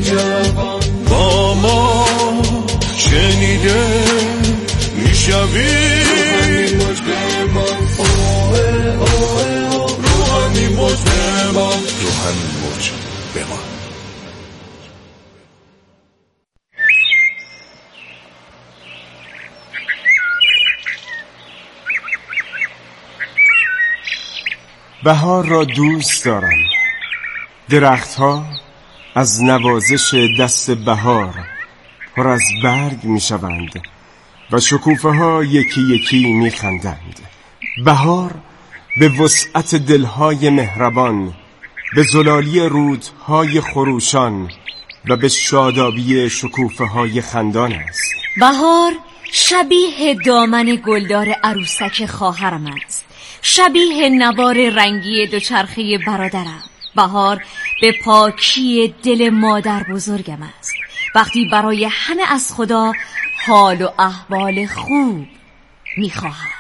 جوان با ما شنیده میشوی روحانی موج بمان بهار را دوست دارم. درختها از نوازش دست بهار پر از برگ می شوند و شکوفه ها یکی یکی می خندند. بهار به وسعت دلهای مهربان، به زلالی رودهای خروشان و به شادابی شکوفه های خندان است. بهار شبیه دامن گلدار عروسک خواهرم است، شبیه نوار رنگی دوچرخه برادرم. بهار به پاکی دل مادر بزرگم است، وقتی برای همه از خدا حال و احوال خوب می‌خواهد.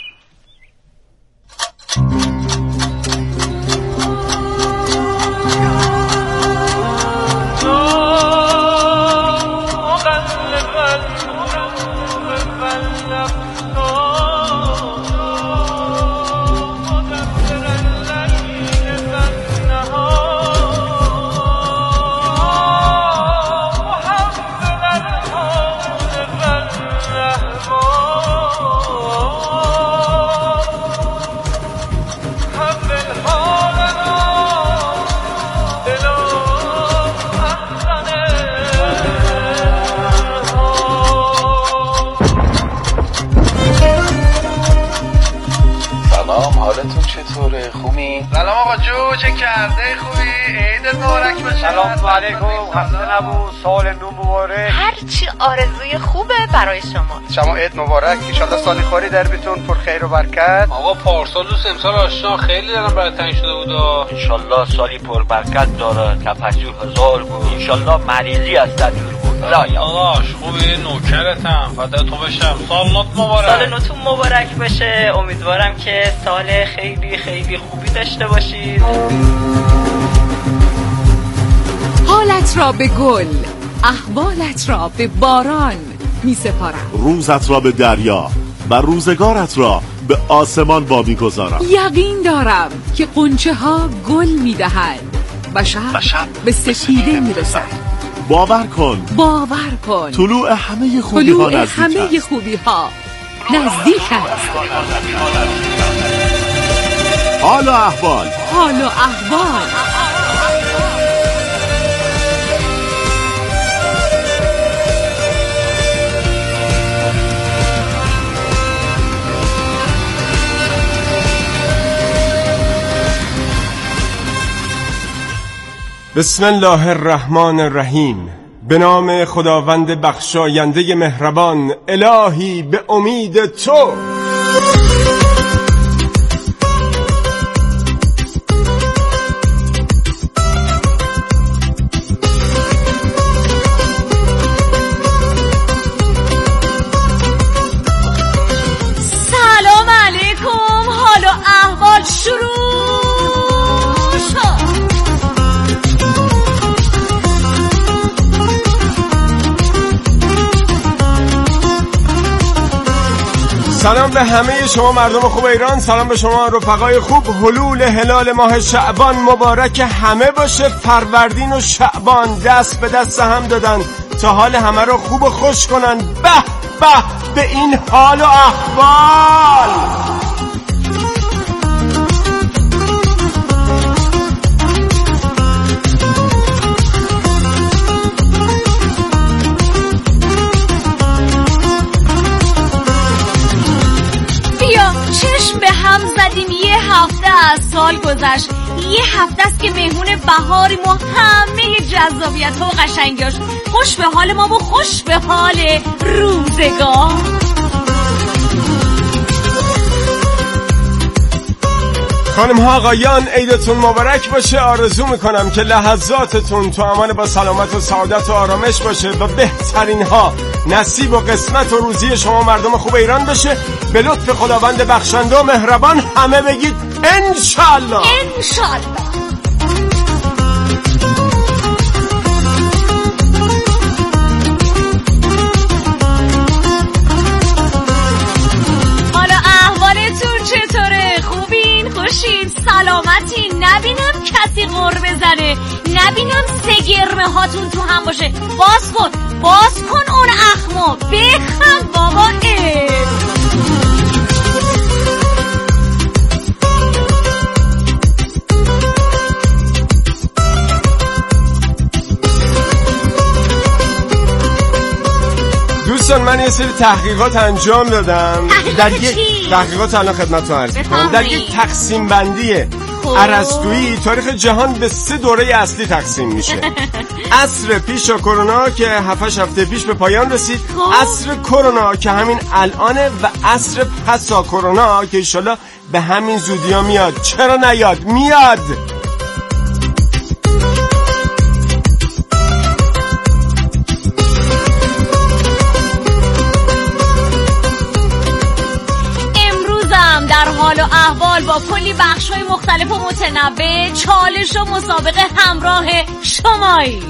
چطوره؟ خوبی؟ سلام آقا جو، چه کرده؟ خوبی؟ عید مبارک باشه. سلام علیکم، خسته نبود، سال نو مبارک. هرچی آرزوی خوبه برای شما عید مبارک، انشالله سالی خوری در بیتون پر خیر و برکت. آقا پارسال دوست امسال آشنا خیلی دارم برای تنگ شده بودا. انشالله سالی پر برکت داره، تفجر هزار بود. انشالله مریضی از دور بود. آقاش خوبی؟ نوکرتم، فدای تو بشم. سال نوت مبارک. سال نوتون مبارک باشه. امیدوارم که سال خیلی خیلی خوبی داشته باشید. حالت را به گل، احوالت را به باران می سپارم. روزت را به دریا و روزگارت را به آسمان وامی گذارم. یقین دارم که غنچه ها گل می دهند و شب به سپیده می رسد. باور کن طلوع همه خوبی ها نزدیک است. حال و احوال بسم الله الرحمن الرحیم. به نام خداوند بخشاینده مهربان. الهی به امید تو. سلام علیکم، حال و احوال شروع شد. سلام به همه شما مردم خوب ایران، سلام به شما رفقای خوب. حلول هلال ماه شعبان مبارک همه باشه. فروردین و شعبان دست به دست هم دادن تا حال همه رو خوب و خوش کنن. به به به این حال و احوال. چشم به هم زدیم، یه هفته از سال گذشت. یه هفته است که مهمون بهاریم و همه جذابیت ها و قشنگیاش. خوش به حال ما و خوش به حال روزگار. خانم ها آقایان، عیدتون مبارک باشه. آرزو میکنم که لحظاتتون تو امان با سلامت و سعادت و آرامش باشه و بهترین ها نصیب و قسمت و روزی شما مردم خوب ایران بشه. به لطف خداوند بخشنده و مهربان همه بگید انشالله. گرمه هاتون تو هم باشه. باز کن اون اخمو بخند بابا. دوستان من یه سری تحقیقات انجام دادم. در یک تحقیقات الان خدمتتون عرض می‌کنم. در یک تقسیم بندی ارسطویی تاریخ جهان به 3 دوره اصلی تقسیم میشه. عصر پیش از کرونا که 7 هفته پیش به پایان رسید، عصر کرونا که همین الانه و عصر پس از کرونا که ان شاءالله به همین زودی‌ها میاد. چرا نیاد؟ میاد. در حال و احوال با کلی بخش‌های مختلف و متنوع، چالش و مسابقه همراه شمایی.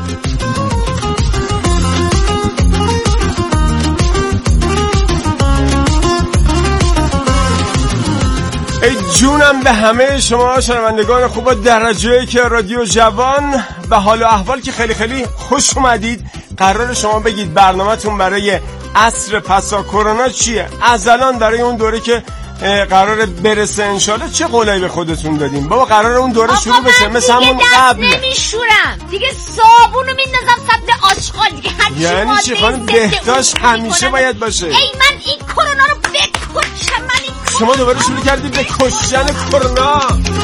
ای جونم به همه شما شنوندگان خوب درجه‌ای که رادیو جوان به حال و احوال که خیلی خیلی خوش اومدید. قرار شما بگید برنامه‌تون برای عصر پسا کرونا چیه؟ از الان برای اون دوره که قراره برسه انشالله چه قولایی به خودتون دادیم؟ بابا قراره اون دوره شروع بشه مثل همون قبل. نمیشورم دیگه، صابونو میندازم سطل آشغال دیگه. یعنی چی خانم؟ بهداشت همیشه باید باشه. ای من این کرونا رو بکشم. من این شما دوباره شروع کردید به کشتن کرونا.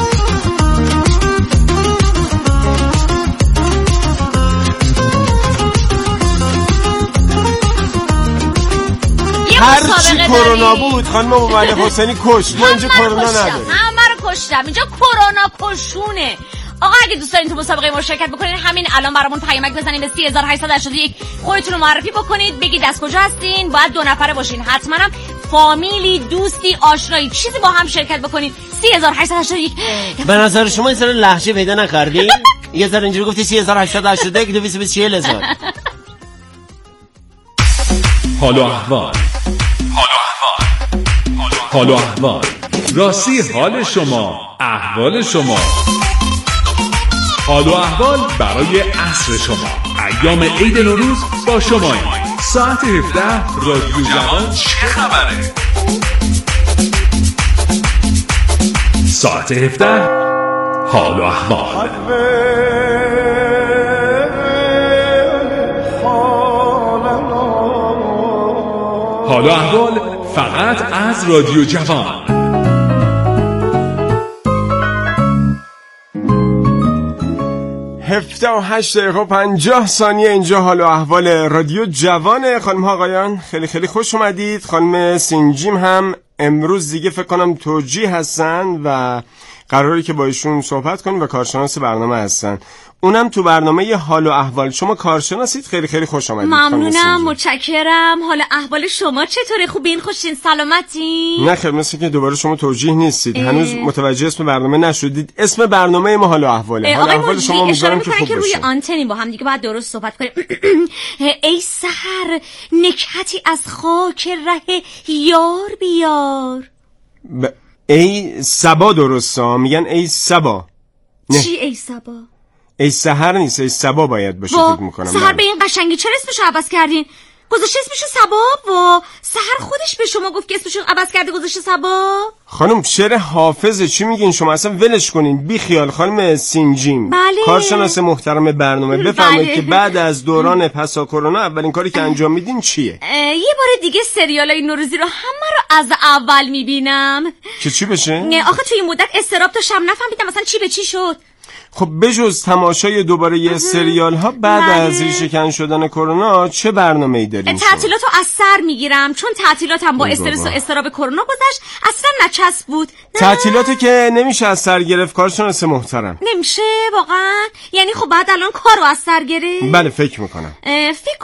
هرچی کرونا بود خانم مملک حسینی کشت. ما اینجا کرونا نداریم. همه رو کشتم. اینجا کرونا کشونه. آقا اگه دوست دارین تو مسابقه ما شرکت بکنین همین الان برامون پیامک بزنین به 3881. خودتون رو معرفی بکنید، بگید از کجا هستین. باید 2 نفره باشین حتما، هم فامیلی، دوستی، آشنایی، چیزی با هم شرکت بکنید. 3881. به نظر شما این سر لهجه پیدا نکردین؟ یه ذره اینجوری گفتی 3881 224,000. حال و احوال راستی حال شما، احوال شما، حال و احوال برای عصر شما. ایام عید نوروز با شما. ساعت 17 رادیو جوان چه خبره؟ ساعت 17 حال و احوال. حال و احوال فقط از رادیو جوان. 7:08:50 اینجا حال و احوال رادیو جوانه. خانم ها آقایان خیلی خیلی خوش اومدید. خانم سینجیم هم امروز دیگه فکر کنم توجیه هستن و قراری که با ایشون صحبت کنیم و کارشناس برنامه هستن. اونم تو برنامه حال و احوال. شما کارشناسید، خیلی خیلی خوش آمدید. ممنونم، متشکرم. حال احوال شما چطوره؟ خوبین؟ خوشین؟ سلامتین؟ نه خیر، مثل که دوباره شما توجیه نیستید. هنوز متوجه اسم برنامه نشدید. اسم برنامه ما حال و احواله. حال احوال شما میذارم که خوب بشه. روی آنتنی با هم دیگه باید درست صحبت کنیم. ای سحر نکهتی از خاک ره یار بیار. ای صبا درسته، میگن ای صبا. چی ای صبا؟ ای سحر نیست، ای صبا باید باشه. فکر میکنم سحر به این قشنگی چرا اسمشو عوض کردین؟ گذاشته اسمشو صبا. و سحر خودش به شما گفت که اسمشو عوض کرده گذاشته صبا. خانم شعر حافظه، چی میگین شما؟ اصلا ولش کنین، بی خیال. خانم سینجیم، بله. کارشناس محترم برنامه، بفرمایید که بعد از دوران پسا کرونا اولین کاری که انجام میدین چیه؟ یه بار دیگه سریالای نوروزی رو همه رو از اول میبینم که چی بشه؟ نه آخه توی این مدت استراب داشتم، نفهمیدم مثلا چی به چی شد. خب بجز تماشای دوباره یه سریال ها بعد از ریشه‌کن شدن کرونا چه برنامه‌ای دارین؟ تعطیلاتو از سر میگیرم، چون تعطیلاتم با استرس و استراب کرونا گذشت، اصلا نچسب بود. تعطیلاتو که نمیشه از سر گرفت کارشناس محترم. نمیشه واقعا؟ یعنی خب بعد الان کارو از سر گرفت؟ بله فکر میکنم. فکر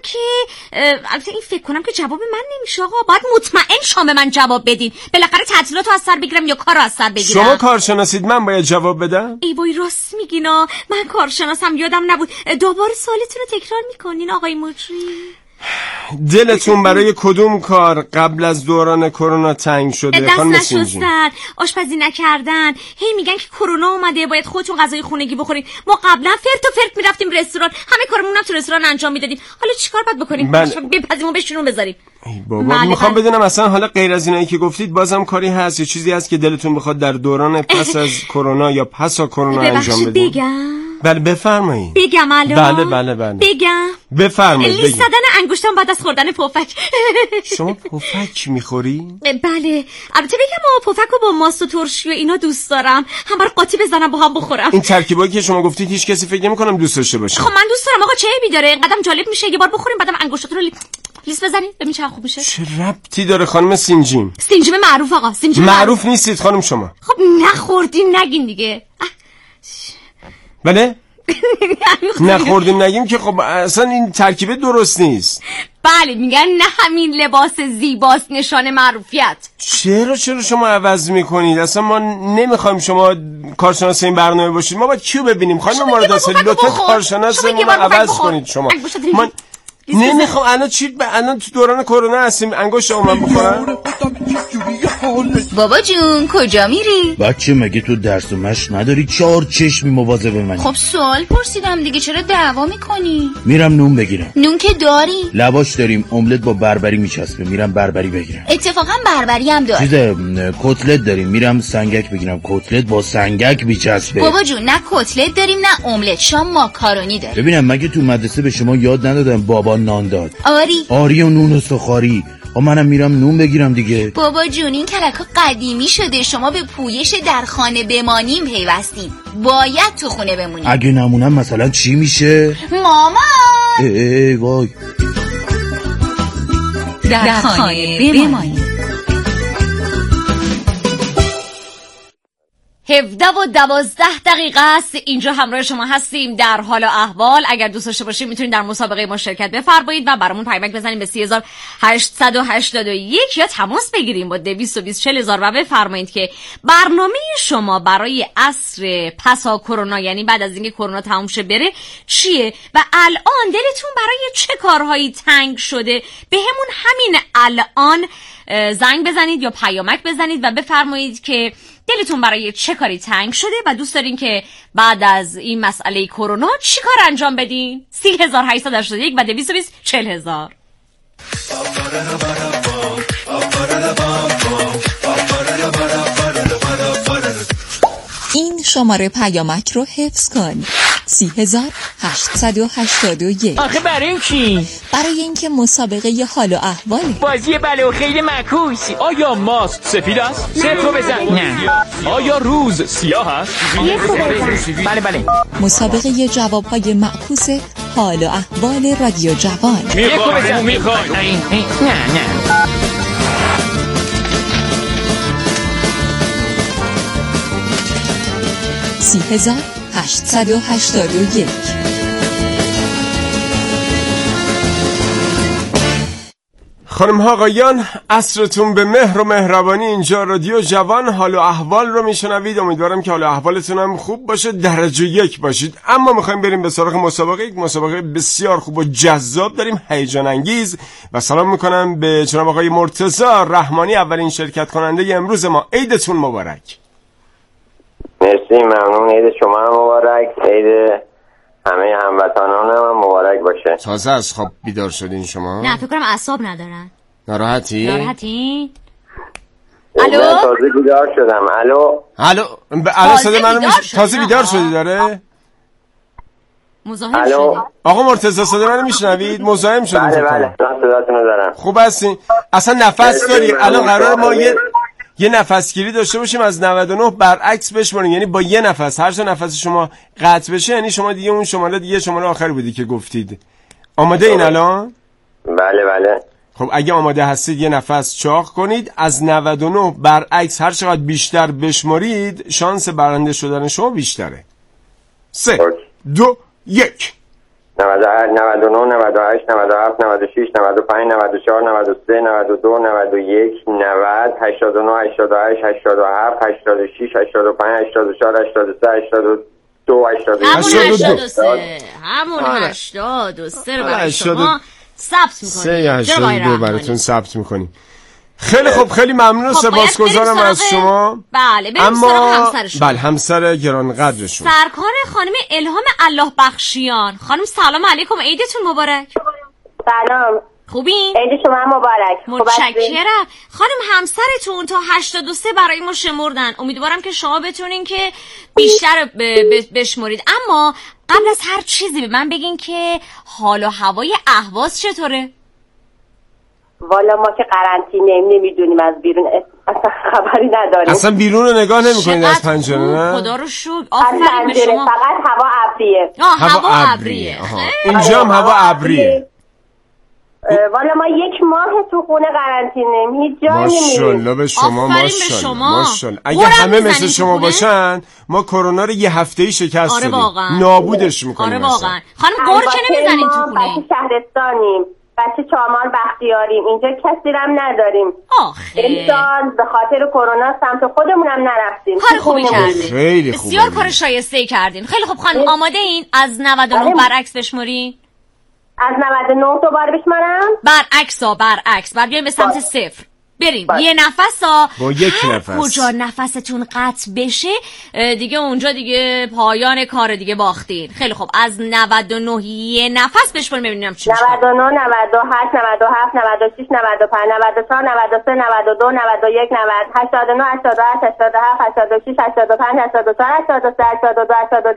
کنم که جواب من نمیشه آقا. باید مطمئن شما من جواب بدین. بالاخره تعطیلاتو از سر بگیرم یا کارو از سر بگیرم؟ شما کارشناسید، من باید جواب بدم؟ ای وای راست میگینا، من کارشناسم یادم نبود. دوباره سوالتون رو تکرار میکنین آقای مجری؟ دلتون برای کدوم کار قبل از دوران کرونا تنگ شده؟ دست نشستن، آشپزی نکردن، هی میگن که کرونا اومده باید خودتون غذای خونگی بخورید. ما قبلا فرت و فرت میرفتیم رستوران، همه کارمون هم تو رستوران انجام میدادیم. حالا چیکار باید بکنیم؟ بپزیم و بشینون بذاریم. ای بابا میخوام بدونم اصلا حالا غیر از اینایی که گفتید بازم کاری هست یا چیزی هست که دلتون بخواد در دوران پس از کرونا یا پسا کرونا انجام بدید؟ بگم؟ بله بفرمایید. بگم الان؟ بله بگم؟ بفرمایید. لیست زدن انگشتام بعد از خوردن پفک. شما پفک میخوری؟ بله. البته بگم پفک رو با ماست و ترشی و اینا دوست دارم، هم برای قاطی بزنم با هم بخورم. این ترکیبایی که شما گفتید هیچ کسی فکر نمی‌کنم دوست داشته باشه. خب من دوست دارم آقا، چه عیبی داره؟ اینقدر جالب میشه یه بار بخوریم بعدم انگشتاتون رو لیست بزنید ببین چقدر خوب میشه. چه ربطی داره خانم سینجیم؟ سینجیم معروف آقا، سینجیم معروف نیستید خانم شما. خب نخوردین نگین دیگه. بله؟ نخوردیم نگیم که خب اصلا این ترکیبه درست نیست. بله میگن نه همین لباس زیباست نشان معروفیت. چرا شما عوض میکنید؟ اصلا ما نمیخوایم شما کارشناس این برنامه باشید. ما باید کیو ببینیم؟ خانم مارداسلی لطفا کارشناس ما عوض کنید شما. من نمیخوام الان تو دوران کرونا هستیم انگشت من بخورم. بابا جون کجا میری؟ بچه مگه تو درس و مشق نداری؟ 4 چشمی مواظب منی. خب سوال پرسیدم دیگه، چرا دعوا میکنی؟ میرم نون بگیرم. نون که داری؟ لواش داریم، املت با بربری میچسبه، میرم بربری بگیرم. اتفاقا بربری هم داره. کتلت داریم، میرم سنگک بگیرم، کتلت با سنگک میچسبه. بابا جون نه کتلت داریم نه املت، شام ماکارونی داریم. ببینم مگه تو مدرسه به شما یاد ندادن بابا نان داد؟ آری و نون و سخاری. منم میرم نون بگیرم دیگه. بابا جون این کلکا قدیمی شده، شما به پویش در خانه بمانیم پیوستیم، باید تو خونه بمونیم. اگه نمونم مثلا چی میشه؟ مامان ای وای. در خانه بمانیم. 17 و 12 دقیقه است اینجا همراه شما هستیم در حال و احوال. اگر دوست داشته باشید میتونید در مسابقه ما شرکت بفرمایید و برامون پیامک بزنید به 3881 یا تماس بگیریم با 220 40000 و بفرمایید که برنامه شما برای عصر پسا کرونا، یعنی بعد از اینکه کرونا تموم شه بره، چیه و الان دلتون برای چه کارهایی تنگ شده. به همون همین الان زنگ بزنید یا پیامک بزنید و بفرمایید که دلتون برای چه کاری تنگ شده و دوست دارین که بعد از این مسئله کرونا چی کار انجام بدین. 3881 و 220 40000. این شماره پیامک رو حفظ کن. 3881. آخه برای چی؟ برای اینکه مسابقه ی حال و احواله. بازی بله و خیلی معکوس. آیا ماست سفید است؟ صفر بزن. نه. آیا روز سیاه است؟ بله بله. مسابقه ی جوابهای معکوس حال و احوال رادیو جوان. میخوام. نه 3881. خانم ها آقایان، عصرتون به مهر و مهربانی. اینجا رادیو جوان، حال و احوال رو میشنوید. امیدوارم که حال و احوالتون هم خوب باشه، درجه 1 باشید. اما میخوایم بریم به سراغ مسابقه. یک مسابقه بسیار خوب و جذاب داریم، هیجان انگیز. و سلام میکنم به جناب آقای مرتضی رحمانی، اولین شرکت کننده امروز ما. عیدتون مبارک. مرسی، ممنون. عید شما هم مبارک، عید همه هموطنان هم مبارک باشه. تازه از خواب بیدار شدین شما؟ نه فکر کنم اعصاب ندارن. ناراحتی؟ الو؟ تازه بیدار شدم. الو صدا منو تازه بیدار شدی داره؟ مزاحم شدی؟ آقا مرتضی صدا منو میشنوید؟ مزاحم شدید؟ بله صداتونو دارم. خوب هستین؟ اصلا نفس داری؟ الان قرار ما یه نفسگیری داشته باشیم از 99 برعکس بشماریم، یعنی با یه نفس هر جا نفس شما قطع بشه یعنی شما دیگه اون شماره آخر بودی که گفتید. آماده این الان؟ بله. خب اگه آماده هستید یه نفس چاق کنید، از 99 برعکس هر چقدر بیشتر بشمارید شانس برنده شدن شما بیشتره. 3 2 1. 99 98 97 96 95 94 93 92 91 90 89 88 87 86 85 84 83 82 83 همون 83 رو برای شما ثبت میکنیم 382 براتون ثبت میکنیم. خیلی خوب، خیلی ممنون و سپاسگزارم از شما. بله بریم سراغ همسرشون. بله همسر گرانقدرشون سرکار خانم الهام الله بخشیان. خانم سلام علیکم، عیدتون مبارک. سلام، خوبین؟ عید شما مبارک. متشکرم. خانم همسرتون تا 83 برای ما شمردن، امیدوارم که شما بتونین که بیشتر بشمرید، اما قبل از هر چیزی به من بگین که حال و هوای اهواز چطوره؟ والا ما که قرنطینه نمیدونیم، از بیرون اصلا خبری نداریم. اصلا بیرون رو نگاه نمی‌کنید از پنجره؟ نه خدا رو شکر. آفرین به شما. فقط هوا ابریه. هوا ابریه. اینجا هم هوا ابریه. والا ما 1 ماه تو خونه قرنطینه، هیچ جا نمیریم. ماشاءالله به شما، ماشاءالله. اگه همه مثل شما باشن ما کرونا رو یه هفته‌ای شکست دادیم. نابودش می‌کنیم. آره واقعا. خانم گور که نمیزنین تو خونه. بچه شهرستانیم، بچه چامال بختیاریم، اینجا کسی هم نداریم. امسال به خاطر کرونا سمت خودمونم نرفتیم. کار خوبی کردین. خیلی خوبه. بسیار کار شایسته‌ای کردین. خیلی خوب خانم، آماده این از 99 برعکس بشمرین؟ از 99 دوباره بشمارم؟ برعکس بعد بیایم به سمت 0. بریم یه نفسا با 1 نفس کجا نفستون قطع بشه دیگه اونجا دیگه پایان کار دیگه باختین. خیلی خوب از 99 یه نفس بشماریم ببینیم چی میشه. 99 98 97 96 95 94 93 92 91 90 89 88 87 86 85 84 83 82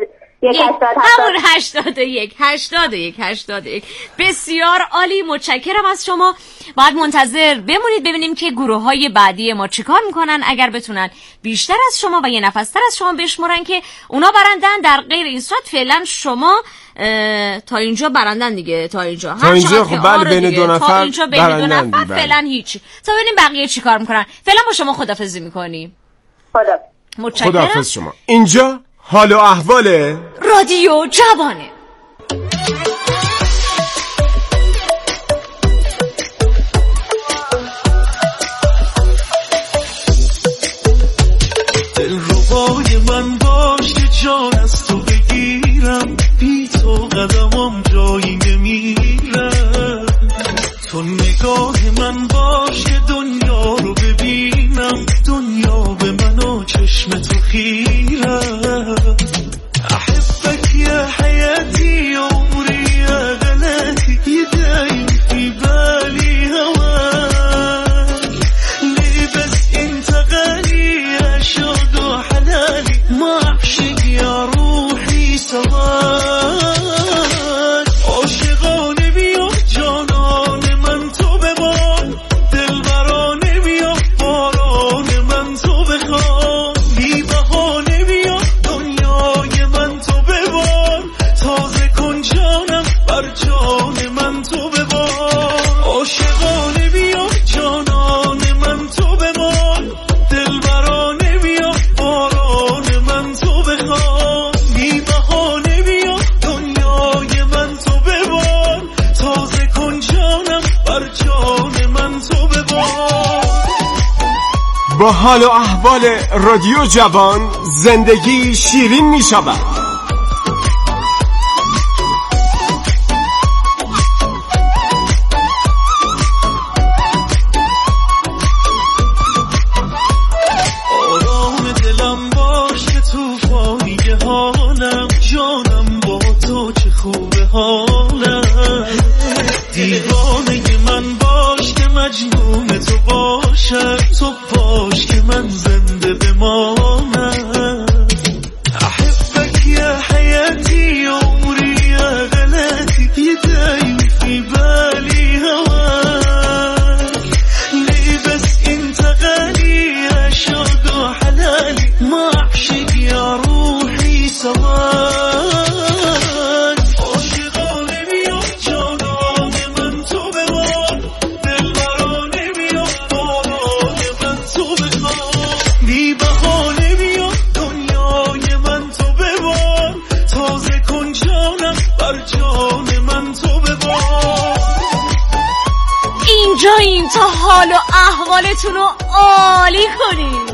81. بسیار عالی، متشکرم از شما. باید منتظر بمونید ببینیم که گروه‌های بعدی ما چیکار میکنن. اگر بتونن بیشتر از شما و یه نفستر از شما بشمرن که اونا برندن، در غیر این صورت فعلا شما تا اینجا برندن دیگه. تا اینجا خب بله بین 2 نفر تا اینجا بین 2 نفر فعلا هیچی. تا ببینیم بقیه چیکار میکنن. فعلا با شما خدافظی میکنیم. متشکرم. خداحافظ شما. اینجا حال و احوال رادیو جوانه. دلربای من باش که جان از تو بگیرم، بی تو قدمم جایی نمیره. تو نگاه من باش که دنیا رو ببینم، دنیا به من و چشم تو خیره. احبك يا حياتي عمري يا غلاتي، يدايم في بالي هواك. ليه بس انت غالي يا شوق وحلالي، ما اعشق يا روحي سواك. عاشقانه بیا جانان من تو ببان، دلبرانه بیا باران من تو بخوان. بی بهانه بیا دنیای من تو ببان، تازه کن جانم بر جان من تو ببان. عاشقانه بیا جانان من تو ببان، دلبرانه بیا باران من تو بخوان. بی بهانه بیا دنیای من تو ببان، تازه کن جانم بر جان من تو ببان. با حال و احوال رادیو جوان زندگی شیرین می شود. آرام دلم باش که توفانی حالم، جانم با تو چه خوبه حالم. دیوانه من باش که مجنون تو باشم، تو باش که من زنده بمانم. احبك يا حياتي عمري يا غلاتي، يدايم في بالي هواك. ليه بس انت غالي يا شوق وحلالي، ما اعشق يا روحي سواك. عاشقانه بیا جانان من تو ببان، دلبرانه بیا باران من تو بخوان. بی بهانه بیا دنیای من تو ببان، تازه کن جانم بر جان من تو ببان. اینجا این تا حال و احوالتون رو عالی کنین.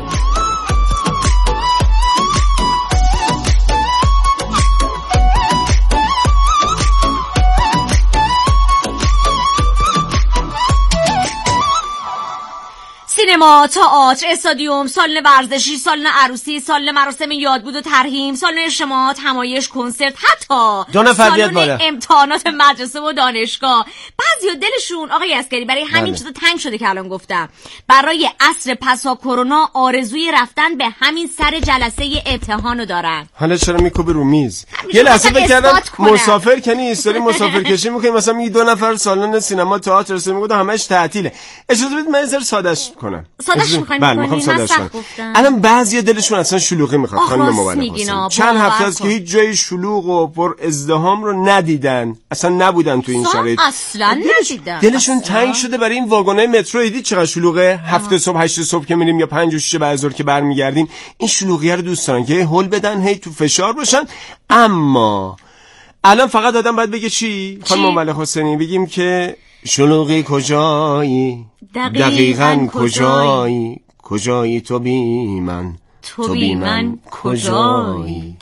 سینما، تئاتر، استادیوم، سالن ورزشی، سالن عروسی، سالن مراسم یادبود و ترحیم، سالن اجتماعات، همایش، کنسرت، حتی سالن امتحانات مدرسه و دانشگاه. بعضیا دلشون آقای عسکری برای همین چیزا تنگ شده که الان گفتم. برای عصر پسا کرونا آرزوی رفتن به همین سر جلسه امتحانو دارن. حالا چرا میکوبی رو میز؟ یه لحظه بکردم مسافر کنی استوری مسافر کشی میکنی، مثلا میگی 2 نفر سالن سینما تئاتر است، میگم همش تعطیله. اجازه بدید من یه ذره سادهش کنم. سادهش می‌خواید؟ بله میخوام سادهش کنم. الان بعضیا دلشون اصلا شلوغی میخواد خانم مبارک. چند هفته است که هیچ جای شلوغ و پر ازدحام رو ندیدن، اصلا نبودن تو این شرایط، اصلا ندیدن. دلشون تنگ شده برای این واگنای مترو. دیدید چقدر شلوغه؟ 7 صبح 8 صبح که میریم یا 5 و 6 بعد از ظهر که برمیگردیم، این شلوغیه رو دوست دارن که هول بدن، هی تو فشار باشن. اما الان فقط آدم باید بگه چی؟ خانم ملک حسینی بگیم که شلوغی کجایی؟ دقیقاً کجایی؟ کجایی تو بی من؟ تو بی من کجایی؟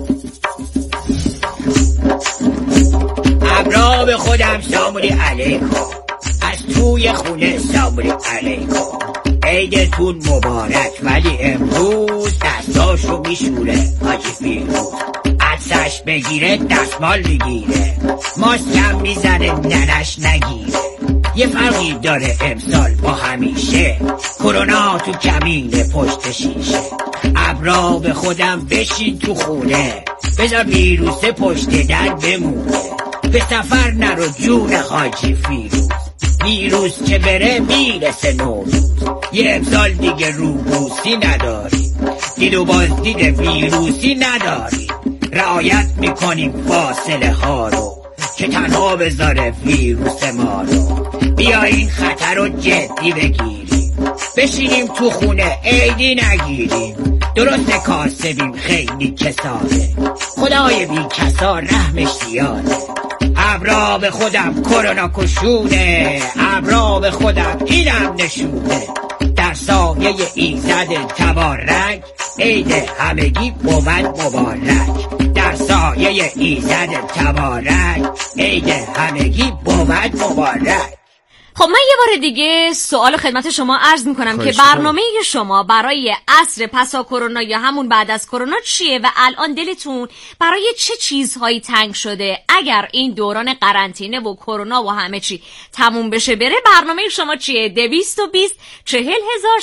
ابرا به خودم ساموری علیکم، از توی خونه ساموری علیکم. عیدتون مبارک، ولی امروز دستاشو میشوره حاجی فیروز. عدسش بگیره دستمال میگیره، ماسکم میزنه ننش نگیره. یه فرقی داره امسال با همیشه، کرونا تو کمین پشت شیشه. ابرا به خودم بشین تو خونه، بذار ویروس پشت در بمونه. به سفر نرو جون حاجی فیروز، ویروس که بره میرسه نوروز. یه امسال دیگه روبوسی نداری، دید و بازدید ویروسی نداری. رعایت میکنیم فاصله ها رو که تنها بذاره ویروس ما رو. بیا این خطر رو جدی بگیریم، بشینیم تو خونه عیدی نگیریم. درست کاسبیم خیلی کساله، خدای بی کسا رحمش زیاده. ابرا به خودم کرونا کشونه، ابرا به خودم اینم نشونه. در سایه ایزد تبارک، عید همگی بود مبارک. در سایه ایزد تبارک، عید همگی بود مبارک. خب من یه بار دیگه سوال خدمت شما عرض میکنم که برنامه شما برای عصر پسا کرونا یا همون بعد از کرونا چیه و الان دلتون برای چه چیزهایی تنگ شده؟ اگر این دوران قرنطینه و کرونا و همه چی تموم بشه بره، برنامه شما چیه؟ 220 40000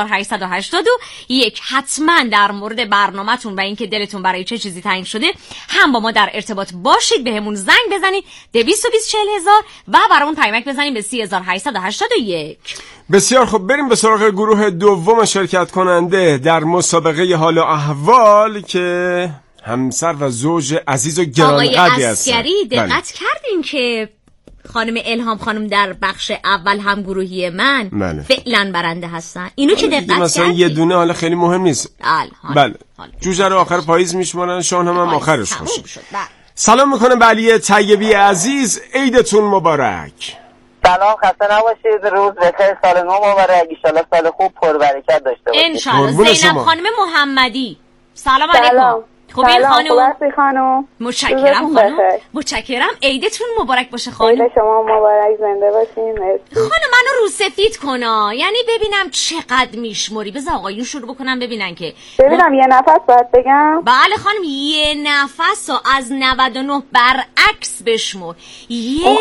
30881. حتما در مورد برنامه‌تون و اینکه دلتون برای چه چیزی تنگ شده هم با ما در ارتباط باشید، بهمون زنگ بزنید 220 40000 و برامون پیامک بزنید به 3881. بسیار خب، بریم به سراغ گروه دوم شرکت کننده در مسابقه حال و احوال که همسر و زوج عزیز و گرانقدری هستن. آقای عسکری دقت کردین که خانم الهام خانم در بخش اول هم گروهی من فعلا برنده هستن؟ اینو که دقت کردین مثلا یه دونه حالا خیلی مهم نیست. بله جوجه رو آخر پاییز میشمارن، شان هم آخرش خوش. سلام میکنم به علی طیبی عزیز، عیدتون مبارک. سلام، خسته نباشید، روز بخیر، سال نو مبارک، ان شاءالله سال خوب پربرکت داشته باشید. ان شاءالله. زینب خانم محمدی، سلام علیکم. خوبین خانم؟ متشکرم خانم. متشکرم. عیدتون مبارک باشه خانم. عید شما مبارک، زنده باشین. خانم منو رو سفید کنا، یعنی ببینم چقدر میشمری. بذار آقایون شروع بکنم ببینن که ببینم یه نفس باید بگم. بله خانم، یه نفس و از 99 برعکس بشمر. اون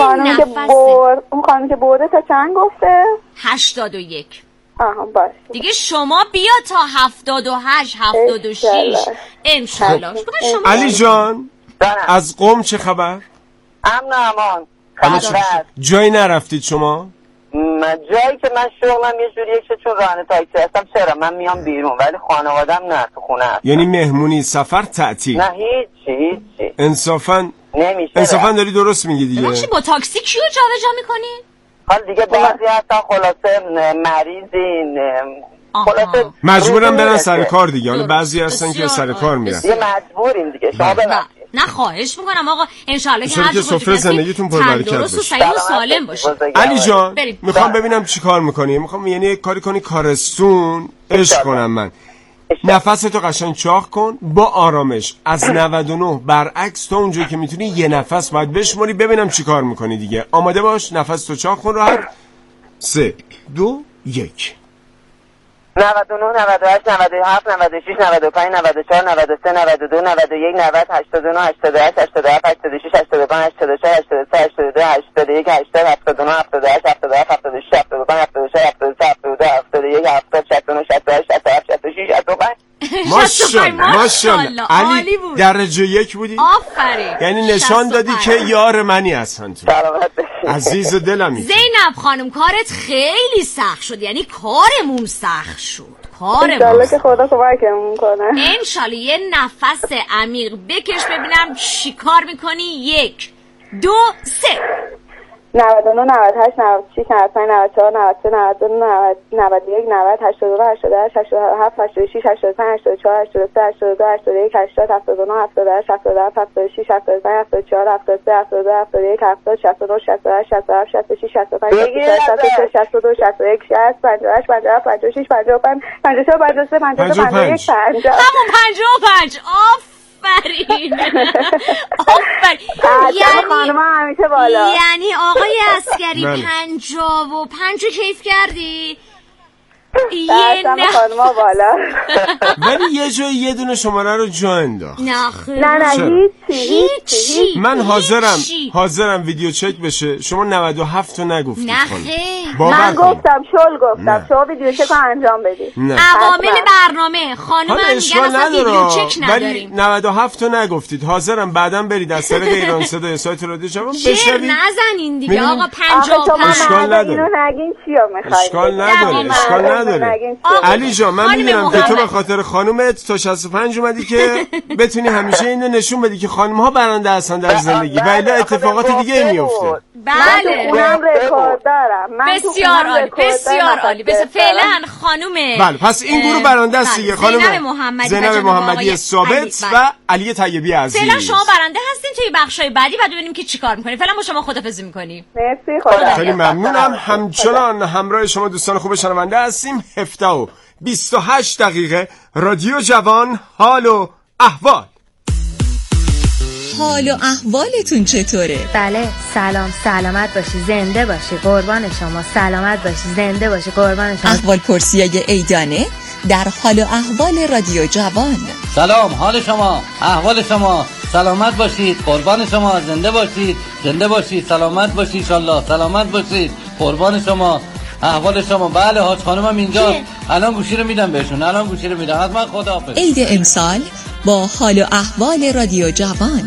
خانم که برده تا چند گفته؟ 81. باشه دیگه شما بیا تا 78 76 انشالله. علی جان از قم چه خبر؟ امن امان. جایی نرفتید شما؟ جایی که من شغلم یه جوریه که چون راننده تاکسی هستم چرا من میام بیرون، ولی خانوادم نه، تو خونه هستم. یعنی مهمونی، سفر، تعطیل؟ نه هیچی. انصافا داری درست میگی دیگه. با تاکسی کیو جابجا میکنی؟ حال دیگه بعضی هستن خلاصه مریضین، خلاصه مجبورم برن سر کار دیگه. حالا بعضی هستن که سر کار میرن. دیگه مجبوریم دیگه. شما ببخشید. نه خواهش میکنم آقا، انشالله که هر سفره زندگیتون پربرکت باشه. صحیح و سالم باشه. علی جان میخوام ببینم چی کار میکنی. میخوام یعنی کاری کنی کارستون عشق کنم من. نفستو قشنگ چاق کن با آرامش، از 99 برعکس تا اونجایی که میتونی یه نفس باید بشماری، ببینم چی کار میکنی دیگه. آماده باش، نفستو چاق کن راحت. 3 2 1. 99 98 97 96 95 94 93 92 91 90 89 88 87 86 85 84 83 84 81 80 77 78 77 77 78 79 80 ماشاءالله علی درجه 1 بودی؟ آفرین. یعنی نشان دادی که یار منی هستن تو. عزیز دلمی. زینب خانم کارت خیلی سخت شد، یعنی کارمون سخت شد. انشالله که خدا کمکمون کنه. انشالله. یه نفس عمیق بکش ببینم چی کار میکنی. 1 2 3 99 98 96 95 94 93 92 91 90 82 88 87 86 85 84 83 82 81 80 79 78 77 76 75 74 73 72 71 70 69 68 67 66 65 66 62 61 60 58 57 56 55 54 53 52 51 50 همون 55. آفرین. یعنی خانم همیشه بالا. یعنی آقای عسکری 55 کیف کردی؟ خانم بالا. ولی یه جای یه دونه شماره رو جا انداخت. نه هیچی. من حاضرم ویدیو چک بشه. شما 97 رو نگفتید. من گفتم شما ویدیو چک رو انجام بدید. عوامل برنامه خانم من میگن اصلا ویدیو چک نداریم. 97 رو نگفتید. حاضرم بعدم برید از طریق ایران صدا یا سایت رادیو جوان بشنوید. نزنین دیگه آقا 55. اشکال نداره. نگین چیو میخواید. اشکال نداره. علی جان من میدونم که تو به خاطر خانومت تا 65 اومدی که بتونی همیشه اینو نشون بدی که خانم‌ها برنده هستن در زندگی و الا اتفاقات دیگه میفته. بله. من رکورد دارم. بسیار عالی. بس فعلا خانم. بله پس این گروه برنده است دیگه. خانم زینب محمدی ثابت و علی طیبی عزیز. فعلا شما برنده هستین توی بخشای بعدی و ببینیم که چیکار می‌کنید. فعلا با شما خداحافظی می‌کنیم. مرسی خدا. خیلی ممنونم. همچنان همراه شما دوستان خوب شنونده هستیم. 17 و 28 دقیقه رادیو جوان. حال و احوال. حال و احوالتون چطوره؟ بله سلامت باشی زنده باشی قربان شما. سلامت باشی زنده باشی قربان شما. احوال پرسیای ایدانه در حال و احوال رادیو جوان. سلام حال شما احوال شما. سلامت باشید قربان شما. زنده باشید سلامت باشید انشالله. سلامت باشید قربان شما. احوال شما. بله حاج خانمم اینجا. الان گوشی رو میدم بهشون. حتما خداحافظ. عید امسال با حال و احوال رادیو جوان.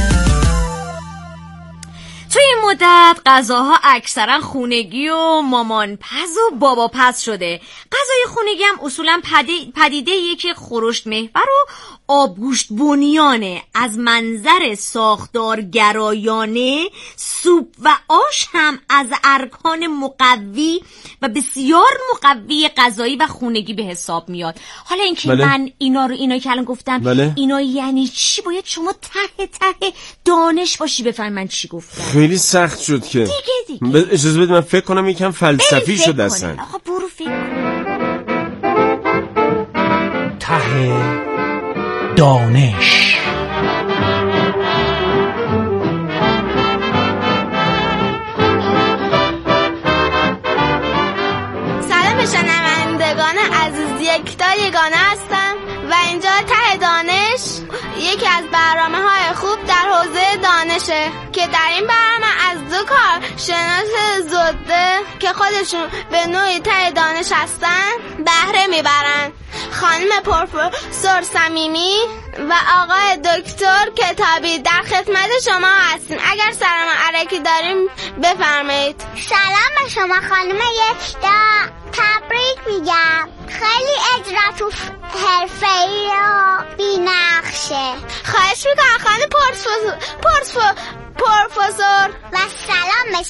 توی این مدت غذاها اکثرا خونگی و مامان پز و بابا پز شده. غذای خونگی هم اصولا پدیده‌ایه که خورشت محور و آبگوشت بنیانه. از منظر ساختار گرایانه سوپ و آش هم از ارکان مقوی و بسیار مقوی غذایی و خونگی به حساب میاد. حالا اینکه من اینا که الان گفتم اینا یعنی چی؟ باید شما ته دانش باشی بفهمی من چی گفتم. خیلی سخت شد که دیگه. اجازه بده من فکر کنم یکم فلسفی شد اصلا. آقا برو فکر کن. ته دانش. سلام شنوندگان عزیز، یکتا یگانه هستم و اینجا ته دانش یکی از برنامه‌های خوب در حوزه دانشه که در این برنامه از دو کارشناس زده که خودشون به نوعی ته دانش هستن بهره میبرن. خانم پروفسور صمیمی و آقای دکتر کتابی در خدمت شما هستیم. اگر سلام علیکی داریم بفرمایید. سلام به شما خانم یکتا، تبریک میگم. خیلی اجراتون حرفه‌ای و بی‌نقشه. خواهش میکنم خانم پروفسور. و سلام به